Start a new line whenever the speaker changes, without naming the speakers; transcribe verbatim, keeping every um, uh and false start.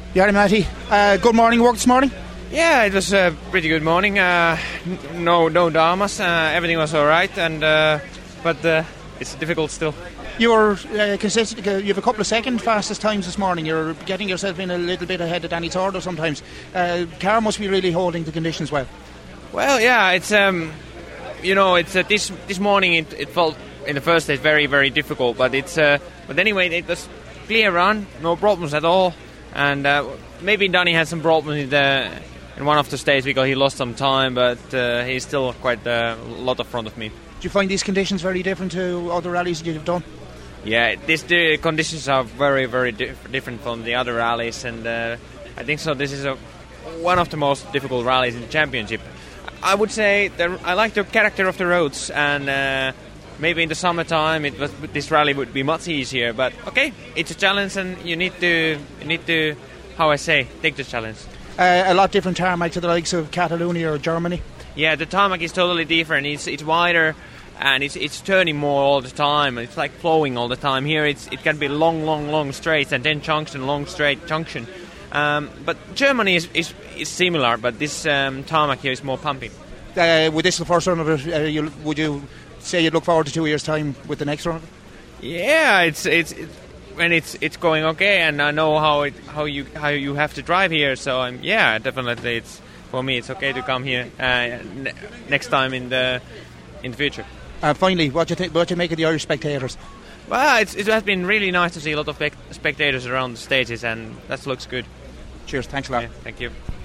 Jari Mäti, uh, good morning work this morning?
Yeah, it was a pretty good morning. Uh, no no dramas, uh, everything was alright, and uh, but uh, it's difficult still.
You were uh, consistent. You have a couple of second fastest times this morning. You're getting yourself in a little bit ahead of Danny Tordo sometimes. Uh, car must be really holding the conditions well.
Well, yeah, it's um, you know, it's uh, this this morning it, it felt in the first stage very very difficult, but it's uh, but anyway it was clear run, no problems at all, and uh, maybe Danny had some problems in the in one of the stages because he lost some time, but uh, he's still quite a lot of front of me.
Do you find these conditions very different to other rallies that you've done?
Yeah, this, the conditions are very, very dif- different from the other rallies, and uh, I think so. This is a, one of the most difficult rallies in the championship. I would say that I like the character of the roads, and uh, maybe in the summertime it was, this rally would be much easier. But okay, it's a challenge, and you need to, you need to, how I say, take the challenge.
Uh, a lot different tarmac to the likes of Catalonia or Germany.
Yeah, the tarmac is totally different. It's it's wider. And it's it's turning more all the time. It's like flowing all the time. Here it's it can be long, long, long straights and then junction, long straight junction. Um, but Germany is, is, is similar, but this um, tarmac here is more pumping.
Uh, would this the first run of it? Uh, you, would you say you'd look forward to two years' time with the next run of it?
Yeah, it's it's, it's when it's it's going okay, and I know how it how you how you have to drive here. So um, yeah, definitely it's for me it's okay to come here uh, n- next time in the in the future.
Uh, finally, what do you think? What do you make of the Irish spectators?
Well, it's, it has been really nice to see a lot of spectators around the stages, and that looks good.
Cheers, thanks a lot.
Yeah, thank you.